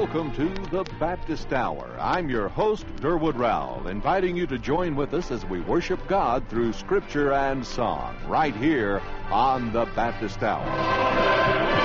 welcome to the Baptist Hour. I'm your host, Durwood Rowell, inviting you to join with us as we worship God through Scripture and song, right here on the Baptist Hour.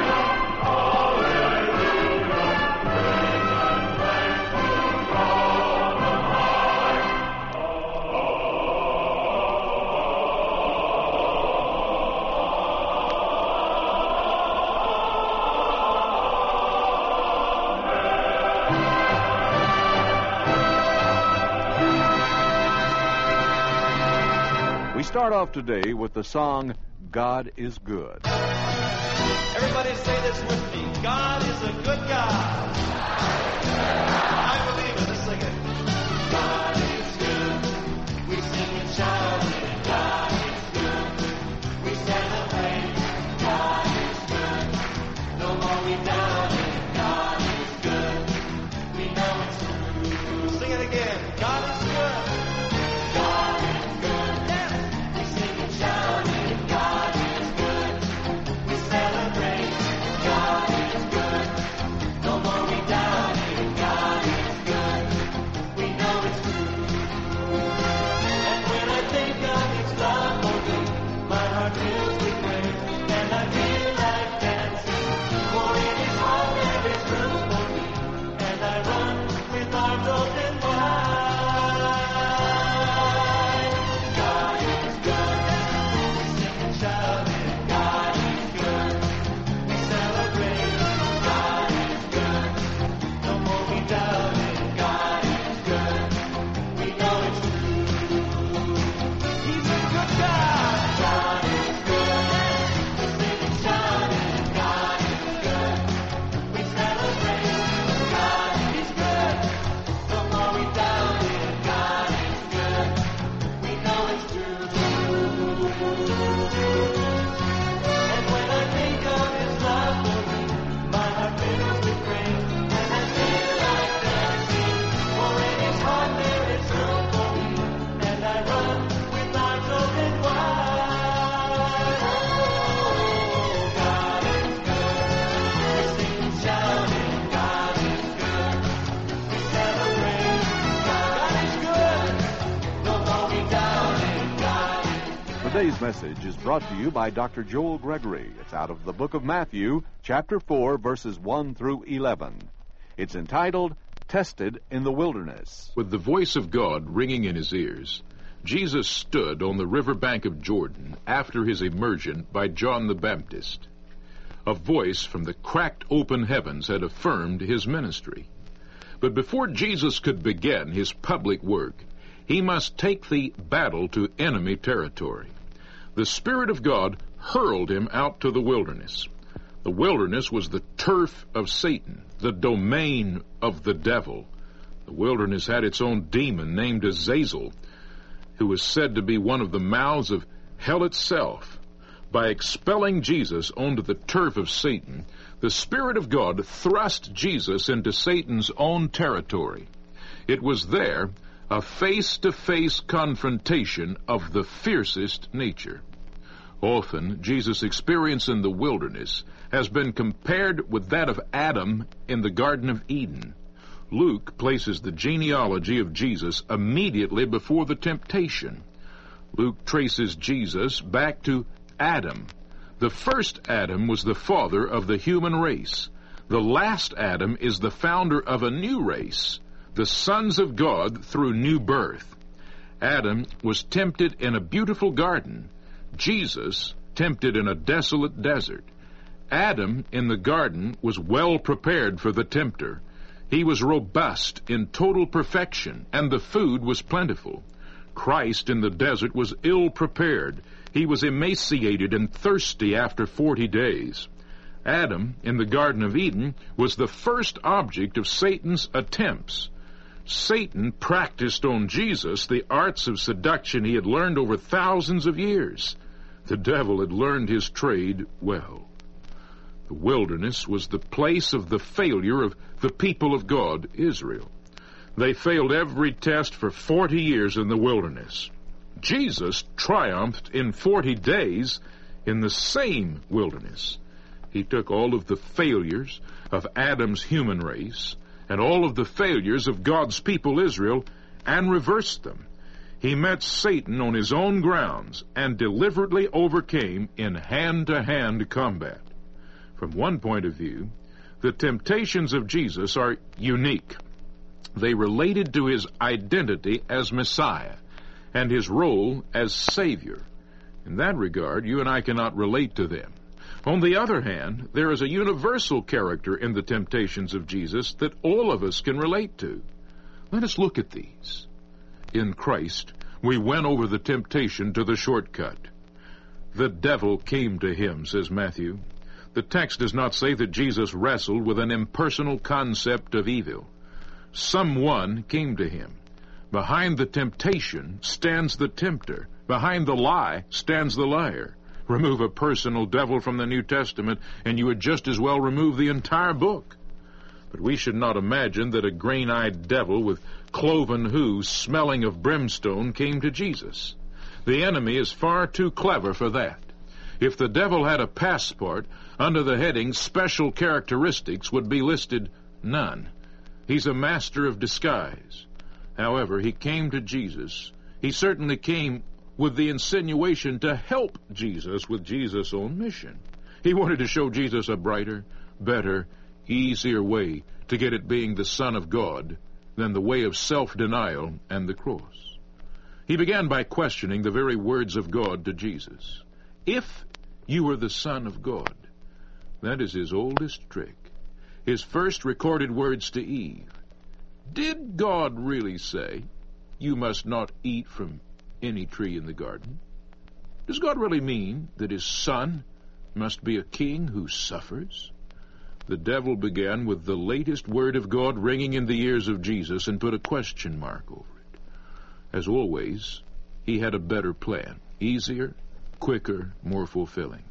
We start off today with the song, God is Good. Everybody say this with me. God is a good God. I believe it. Let's sing it. God is good. We sing and shout it. God is good. We celebrate. God is good. No more we doubt it. God is good. We know it's true. Sing it again. God is good. God is good. Yes. We sing and shout it. God is good. We celebrate. God is good. No more we doubt it. God is good. We know it's true. And when I think of His love for me, my heart fills with praise, and I feel like dancing. For in His heart there is room for me, and I run with arms open wide. God is good. We sing and shout it. God is good. We celebrate. God is good. No more we doubt it. God is good. We know it's true. He's a good God. God is good. We sing and shout it. God is good. We celebrate. God is good. No more we doubt it. God is good. We know it's true. And when I think of His love for me, my heart fills with praise, and I feel like dancing. For in His heart there is room for me, and I run with arms open wide. Oh, God is good. We sing and shout it. God is good. We celebrate. God is good. No more we doubt it. God is good. Today's message is brought to you by Dr. Joel Gregory. It's out of the book of Matthew, chapter 4, verses 1 through 11. It's entitled, Tested in the Wilderness. With the voice of God ringing in his ears, Jesus stood on the river bank of Jordan after his immersion by John the Baptist. A voice from the cracked open heavens had affirmed his ministry. But before Jesus could begin his public work, he must take the battle to enemy territory. The Spirit of God hurled him out to the wilderness. The wilderness was the turf of Satan, the domain of the devil. The wilderness had its own demon named Azazel, who was said to be one of the mouths of hell itself. By expelling Jesus onto the turf of Satan, the Spirit of God thrust Jesus into Satan's own territory. It was there a face-to-face confrontation of the fiercest nature. Often, Jesus' experience in the wilderness has been compared with that of Adam in the Garden of Eden. Luke places the genealogy of Jesus immediately before the temptation. Luke traces Jesus back to Adam. The first Adam was the father of the human race. The last Adam is the founder of a new race, the sons of God through new birth. Adam was tempted in a beautiful garden. Jesus tempted in a desolate desert. Adam in the garden was well prepared for the tempter. He was robust in total perfection, and the food was plentiful. Christ in the desert was ill prepared. He was emaciated and thirsty after 40 days. Adam in the Garden of Eden was the first object of Satan's attempts. Satan practiced on Jesus the arts of seduction he had learned over thousands of years. The devil had learned his trade well. The wilderness was the place of the failure of the people of God, Israel. They failed every test for 40 years in the wilderness. Jesus triumphed in 40 days in the same wilderness. He took all of the failures of Adam's human race and all of the failures of God's people Israel and reversed them. He met Satan on his own grounds and deliberately overcame in hand-to-hand combat. From one point of view, the temptations of Jesus are unique. They related to his identity as Messiah and his role as Savior. In that regard, you and I cannot relate to them. On the other hand, there is a universal character in the temptations of Jesus that all of us can relate to. Let us look at these. In Christ, we went over the temptation to the shortcut. The devil came to him, says Matthew. The text does not say that Jesus wrestled with an impersonal concept of evil. Someone came to him. Behind the temptation stands the tempter. Behind the lie stands the liar. Remove a personal devil from the New Testament, and you would just as well remove the entire book. But we should not imagine that a green-eyed devil with cloven hooves smelling of brimstone came to Jesus. The enemy is far too clever for that. If the devil had a passport, under the heading Special Characteristics would be listed none. He's a master of disguise. However, he came to Jesus. He certainly came with the insinuation to help Jesus with Jesus' own mission. He wanted to show Jesus a brighter, better, easier way to get at being the Son of God than the way of self-denial and the cross. He began by questioning the very words of God to Jesus. If you were the Son of God, that is his oldest trick. His first recorded words to Eve. Did God really say, you must not eat from any tree in the garden? Does God really mean that his Son must be a king who suffers? The devil began with the latest word of God ringing in the ears of Jesus and put a question mark over it. As always, he had a better plan, easier, quicker, more fulfilling.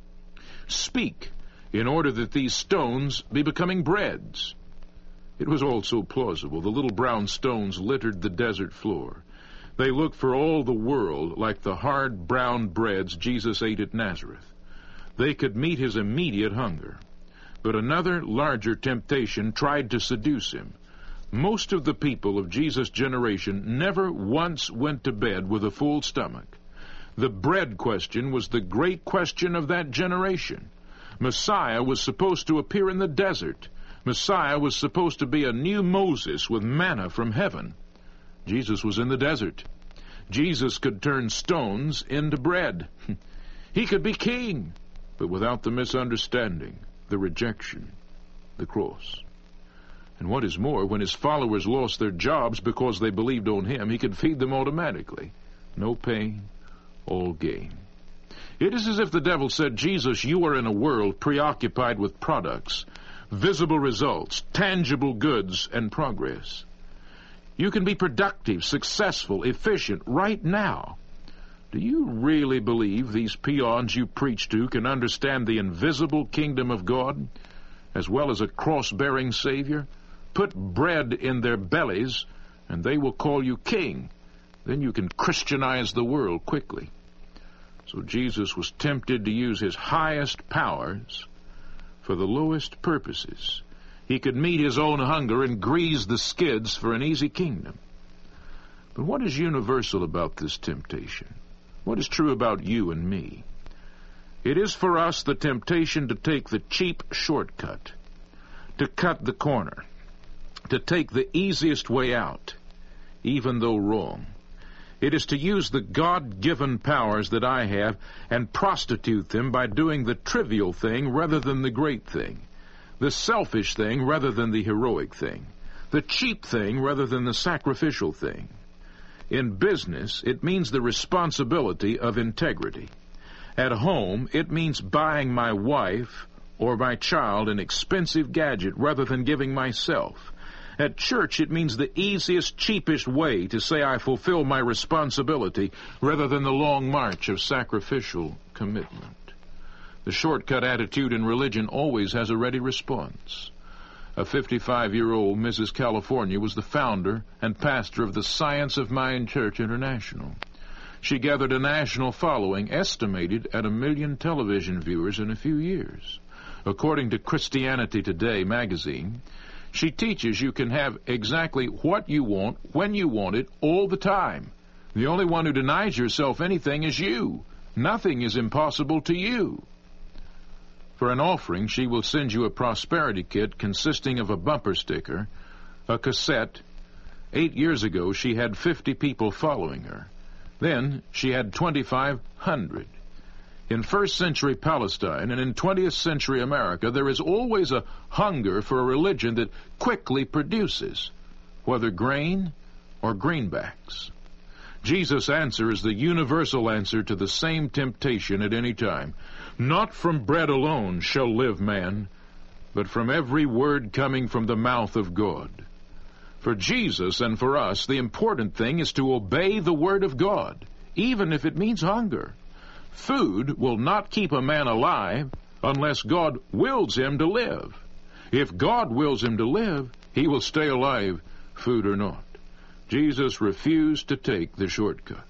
Speak, in order that these stones be becoming breads. It was all so plausible. The little brown stones littered the desert floor. They looked for all the world like the hard brown breads Jesus ate at Nazareth. They could meet his immediate hunger. But another larger temptation tried to seduce him. Most of the people of Jesus' generation never once went to bed with a full stomach. The bread question was the great question of that generation. Messiah was supposed to appear in the desert. Messiah was supposed to be a new Moses with manna from heaven. Jesus was in the desert. Jesus could turn stones into bread. He could be king, but without the misunderstanding, the rejection, the cross. And what is more, when his followers lost their jobs because they believed on him, he could feed them automatically. No pain, all gain. It is as if the devil said, Jesus, you are in a world preoccupied with products, visible results, tangible goods, and progress. You can be productive, successful, efficient right now. Do you really believe these peons you preach to can understand the invisible kingdom of God, as well as a cross-bearing Savior? Put bread in their bellies, and they will call you king. Then you can Christianize the world quickly. So Jesus was tempted to use his highest powers for the lowest purposes. He could meet his own hunger and grease the skids for an easy kingdom. But what is universal about this temptation? What is true about you and me? It is for us the temptation to take the cheap shortcut, to cut the corner, to take the easiest way out, even though wrong. It is to use the God-given powers that I have and prostitute them by doing the trivial thing rather than the great thing, the selfish thing rather than the heroic thing, the cheap thing rather than the sacrificial thing. In business, it means the responsibility of integrity. At home, it means buying my wife or my child an expensive gadget rather than giving myself. At church, it means the easiest, cheapest way to say I fulfill my responsibility rather than the long march of sacrificial commitment. The shortcut attitude in religion always has a ready response. A 55-year-old Mrs. California was the founder and pastor of the Science of Mind Church International. She gathered a national following estimated at 1 million television viewers in a few years. according to Christianity Today magazine, she teaches you can have exactly what you want, when you want it, all the time. The only one who denies yourself anything is you. Nothing is impossible to you. For an offering, she will send you a prosperity kit consisting of a bumper sticker, a cassette. 8 years ago, she had 50 people following her. Then she had 2,500. In first century Palestine and in 20th century America, there is always a hunger for a religion that quickly produces, whether grain or greenbacks. Jesus' answer is the universal answer to the same temptation at any time. Not from bread alone shall live man, but from every word coming from the mouth of God. For Jesus and for us, the important thing is to obey the word of God, even if it means hunger. Food will not keep a man alive unless God wills him to live. If God wills him to live, he will stay alive, food or not. Jesus refused to take the shortcut.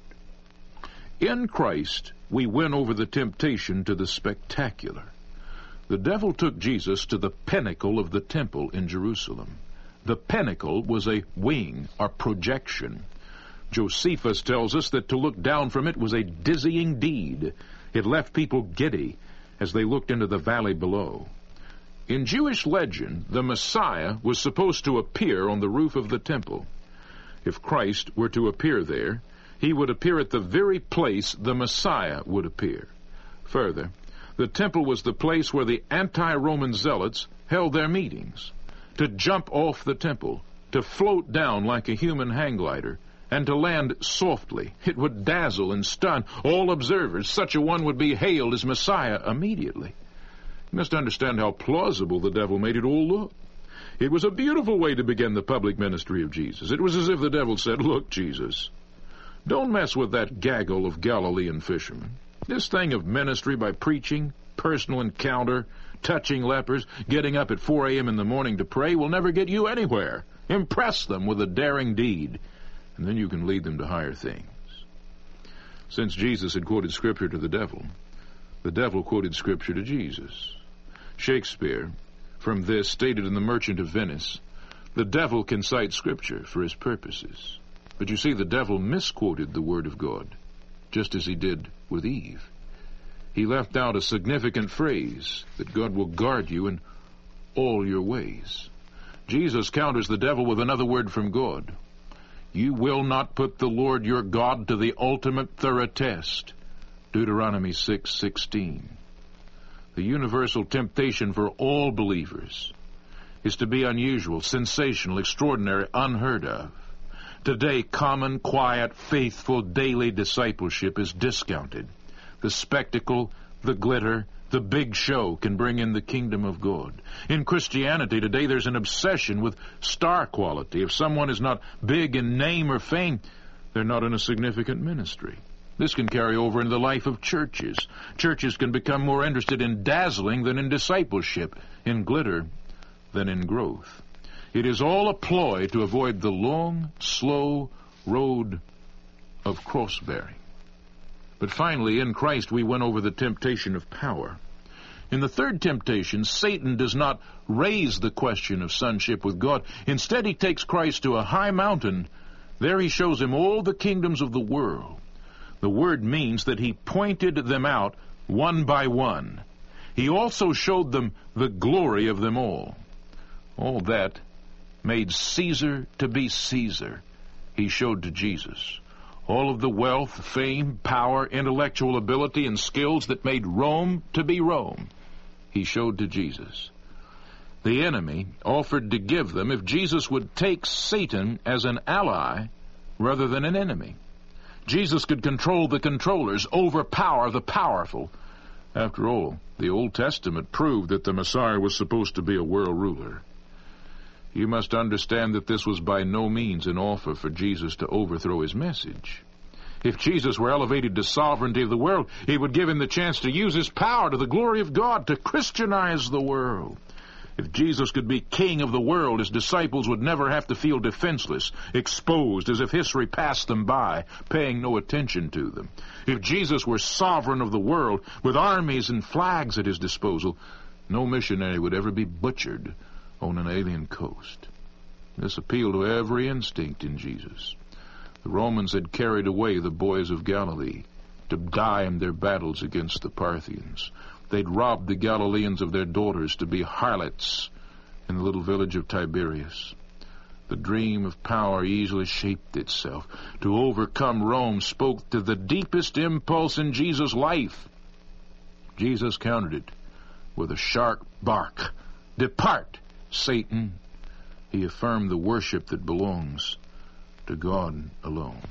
In Christ, we win over the temptation to the spectacular. The devil took Jesus to the pinnacle of the temple in Jerusalem. The pinnacle was a wing or projection. Josephus tells us that to look down from it was a dizzying deed. It left people giddy as they looked into the valley below. In Jewish legend, the Messiah was supposed to appear on the roof of the temple. If Christ were to appear there, he would appear at the very place the Messiah would appear. Further, the temple was the place where the anti-Roman zealots held their meetings. To jump off the temple, to float down like a human hang glider, and to land softly, it would dazzle and stun all observers. Such a one would be hailed as Messiah immediately. You must understand how plausible the devil made it all look. It was a beautiful way to begin the public ministry of Jesus. It was as if the devil said, "Look, Jesus, don't mess with that gaggle of Galilean fishermen. This thing of ministry by preaching, personal encounter, touching lepers, getting up at 4 a.m. in the morning to pray will never get you anywhere. Impress them with a daring deed, and then you can lead them to higher things." Since Jesus had quoted Scripture to the devil quoted Scripture to Jesus. Shakespeare, from this, stated in The Merchant of Venice, "The devil can cite Scripture for his purposes." But you see, the devil misquoted the Word of God, just as he did with Eve. He left out a significant phrase, that God will guard you in all your ways. Jesus counters the devil with another word from God. You will not put the Lord your God to the ultimate thorough test. Deuteronomy 6:16. The universal temptation for all believers is to be unusual, sensational, extraordinary, unheard of. Today, common, quiet, faithful, daily discipleship is discounted. The spectacle, the glitter, the big show can bring in the kingdom of God. In Christianity today, there's an obsession with star quality. If someone is not big in name or fame, they're not in a significant ministry. This can carry over into the life of churches. Churches can become more interested in dazzling than in discipleship, in glitter than in growth. It is all a ploy to avoid the long, slow road of cross-bearing. But finally, in Christ, we went over the temptation of power. In the third temptation, Satan does not raise the question of sonship with God. Instead, he takes Christ to a high mountain. There he shows him all the kingdoms of the world. The word means that he pointed them out one by one. He also showed them the glory of them all. All that made Caesar to be Caesar, he showed to Jesus. All of the wealth, fame, power, intellectual ability, and skills that made Rome to be Rome, he showed to Jesus. The enemy offered to give them if Jesus would take Satan as an ally rather than an enemy. Jesus could control the controllers, overpower the powerful. After all, the Old Testament proved that the Messiah was supposed to be a world ruler. You must understand that this was by no means an offer for Jesus to overthrow his message. If Jesus were elevated to sovereignty of the world, he would give him the chance to use his power to the glory of God, to Christianize the world. If Jesus could be king of the world, his disciples would never have to feel defenseless, exposed as if history passed them by, paying no attention to them. If Jesus were sovereign of the world, with armies and flags at his disposal, No missionary would ever be butchered on an alien coast. This appealed to every instinct in Jesus. The Romans had carried away the boys of Galilee to die in their battles against the Parthians. They'd robbed the Galileans of their daughters to be harlots in the little village of Tiberias. The dream of power easily shaped itself. To overcome Rome spoke to the deepest impulse in Jesus' life. Jesus countered it with a sharp bark. "Depart, Satan." He affirmed the worship that belongs to God alone.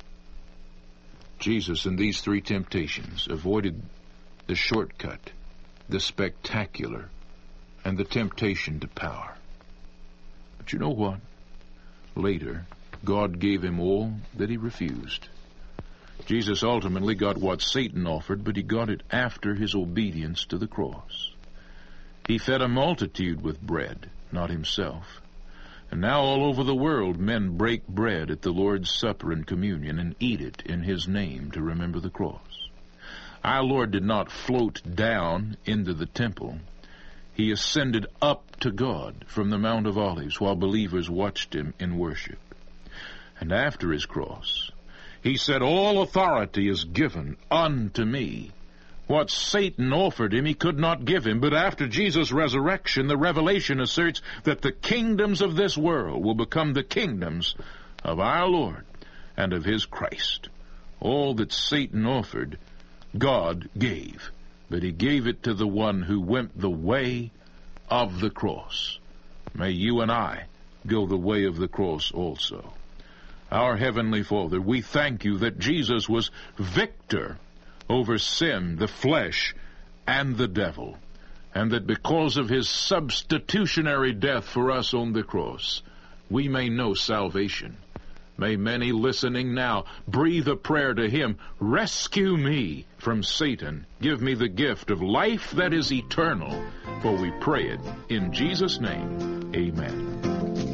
Jesus, in these three temptations, avoided the shortcut, the spectacular, and the temptation to power. But you know what? Later, God gave him all that he refused. Jesus ultimately got what Satan offered, but he got it after his obedience to the cross. He fed a multitude with bread, not himself. And now all over the world men break bread at the Lord's Supper and communion and eat it in his name to remember the cross. Our Lord did not float down into the temple. He ascended up to God from the Mount of Olives while believers watched him in worship. And after his cross, he said, "All authority is given unto me." What Satan offered him, he could not give him. But after Jesus' resurrection, the revelation asserts that the kingdoms of this world will become the kingdoms of our Lord and of his Christ. All that Satan offered, God gave. But he gave it to the one who went the way of the cross. May you and I go the way of the cross also. Our Heavenly Father, we thank you that Jesus was victor over sin, the flesh, and the devil, and that because of his substitutionary death for us on the cross, we may know salvation. May many listening now breathe a prayer to him, "Rescue me from Satan. Give me the gift of life that is eternal." For we pray it in Jesus' name. Amen.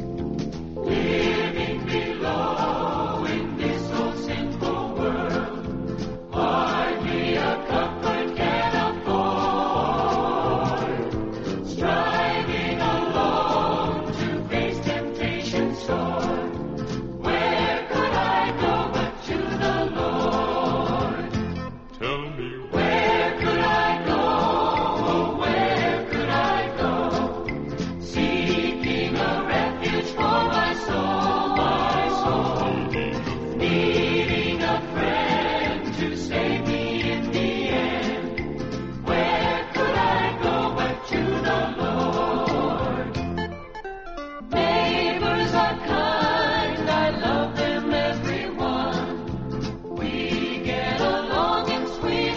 Living below in this so sinful world, hardly a comfort can afford. Striving alone to face temptation's sword. Where could I go but to the Lord? Tell me, where could I go? Oh, where could I go? Seeking a refuge for my soul, needing a friend to save me in the end. Where could I go but to the Lord? Neighbors are kind, I love them everyone. We get along in sweet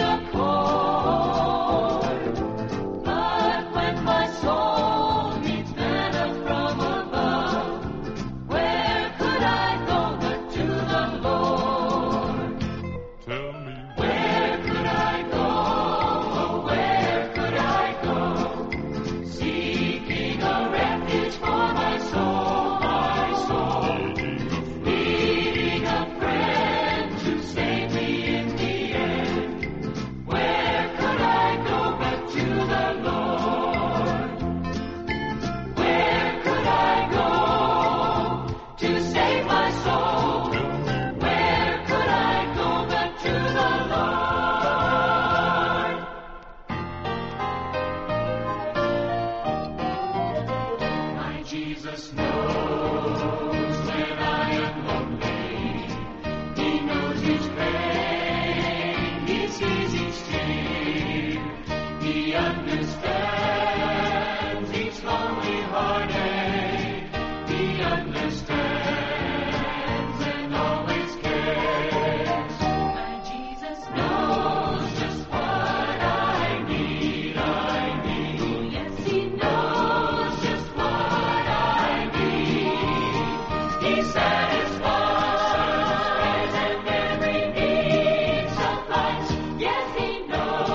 accord. But when my soul needs manna from above, where could I go but to the Lord? Tell me, where could I go? Oh, where could I go? Seeking a refuge for my soul, needing a friend to save me in the end. Where could I go but to the Lord? Where could I go to save my soul? Where could I go but to the Lord? My Jesus knows when I am lonely. He knows each pain, he sees each tear. He understands each lonely heartache. He understands and always cares. My Jesus knows just what I need. Yes, he knows just what I need. He satisfies and every need supplies. Yes, he knows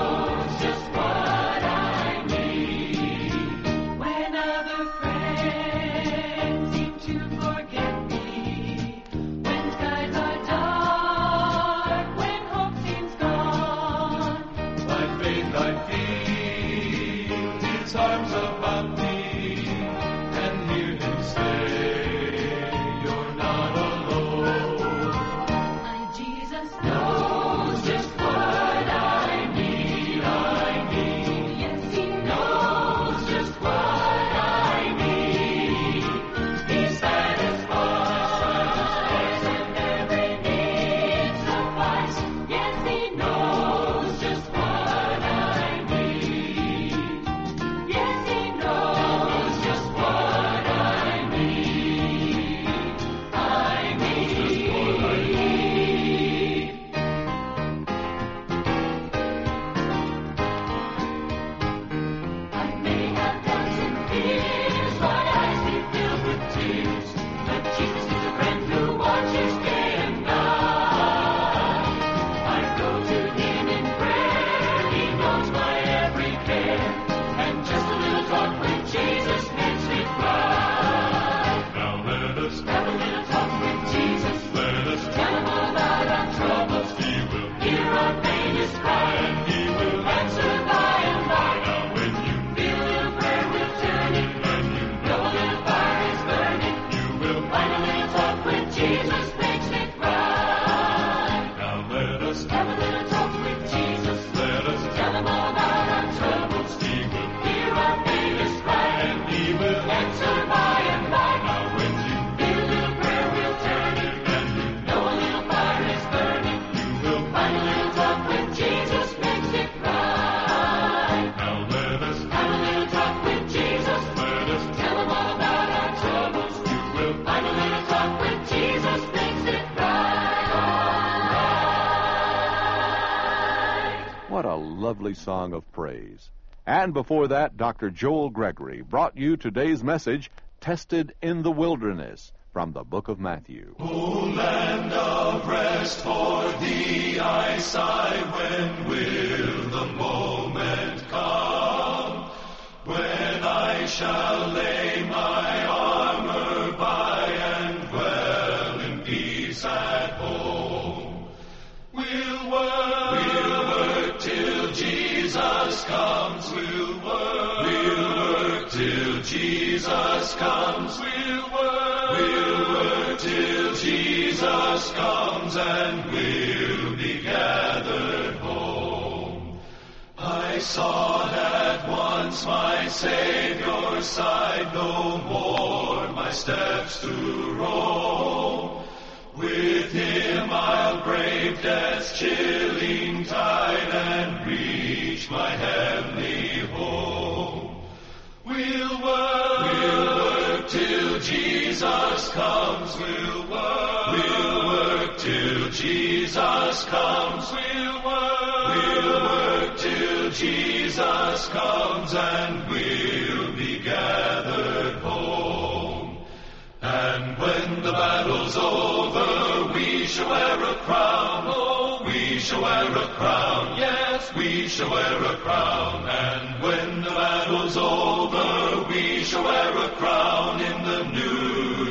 What a lovely song of praise. And before that, Dr. Joel Gregory brought you today's message, Tested in the Wilderness, from the book of Matthew. O land of rest, for thee I sigh, when will the moment come when I shall lay my armor by and dwell in peace at home? We'll work till Jesus comes. We'll work till Jesus comes. We'll work till Jesus comes, and we'll be gathered home. I sought at once my Savior's side, no more my steps to roam. With him I'll brave death's chilling tide and reach my heavenly home. We'll work till Jesus comes. We'll work till Jesus comes. We'll work till Jesus comes, and we'll be gathered home. And when the battle's over, we shall wear a crown. Oh, we shall wear a crown. Yes, we shall wear a crown. And when the battle's over, we shall wear a crown in the New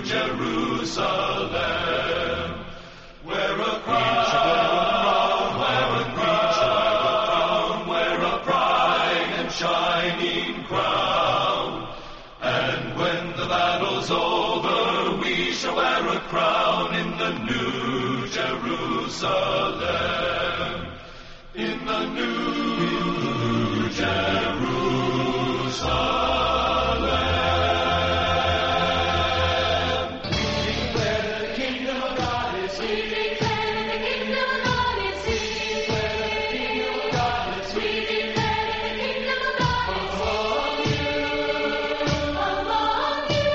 Jerusalem. Wear a crown, wear a crown, wear a bright and shining crown. And when the battle's over, we shall wear a crown in the New Jerusalem. In the New Jerusalem. We declare the kingdom of God is here. We declare the kingdom of God is here. We declare the kingdom of God is here. We declare the kingdom of God is here. Among you.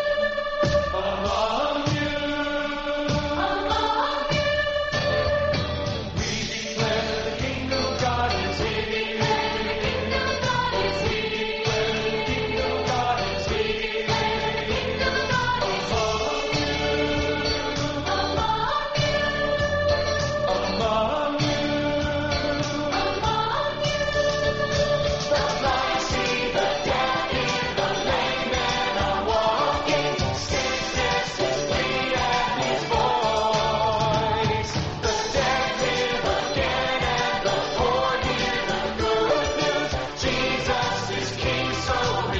Among you. Among you. We declare the kingdom of God is here. We declare the kingdom of God is here. We declare the kingdom of God is here. We declare the kingdom of God is here. Among you. Among you. Among you. The blind see, the deaf hear, the lame men are walking. Sickness is free at his voice. The dead live again, and the poor hear the good news. Jesus is King, so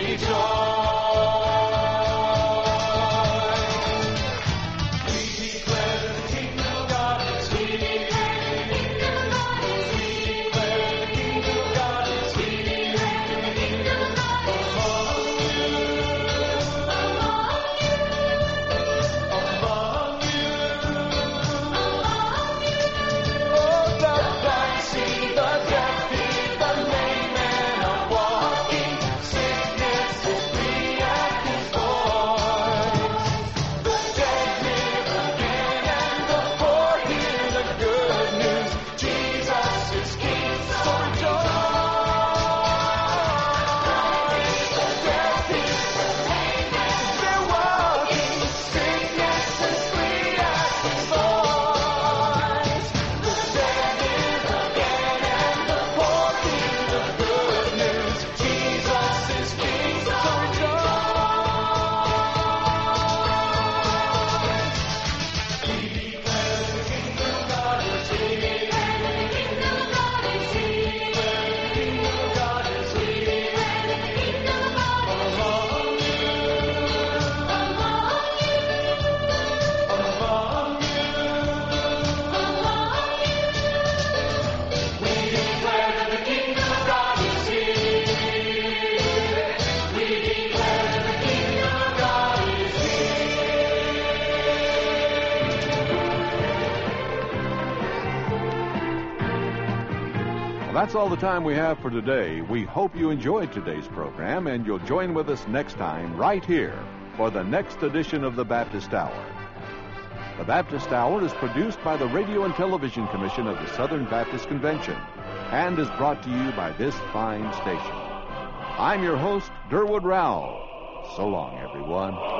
rejoice. We declare the kingdom of God is here. We declare the kingdom of God is here. We declare the kingdom of God is here. We declare the kingdom of God is here. Among you. Among you. Oh, the blind see, the deaf hear, the lame men are walking. Sickness is free at his voice. The dead live again, and the poor hear the good news. Jesus is King, so rejoice. The deaf hear, the lame men they're walking. Sickness is free at his voice. The dead live again, and the poor hear the good news. Jesus is King, so rejoice. We declare the kingdom of God is here. We declare the kingdom of God is here. We declare the kingdom of God is here. We declare the kingdom of God is here. Among you. Among you. Among you. Among you. We declare that the kingdom of God is here. We declare that the kingdom of God is here. Well, that's all the time we have for today. We hope you enjoyed today's program, and you'll join with us next time right here for the next edition of the Baptist Hour. The Baptist Hour is produced by the Radio and Television Commission of the Southern Baptist Convention. and is brought to you by this fine station. I'm your host, Durwood Rowell. So long, everyone.